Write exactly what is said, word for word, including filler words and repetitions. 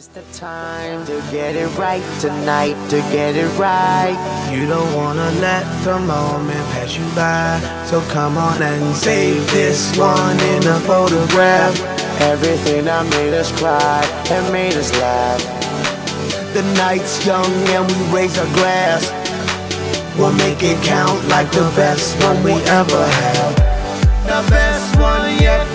is the time to get it right tonight, to get it right. You don't wanna let the moment pass you by, so come on and save this one in a photograph. Everything that made us cry and made us laugh. The night's young and we raise our glass. We'll make it count like the best one we ever had. The best one yet.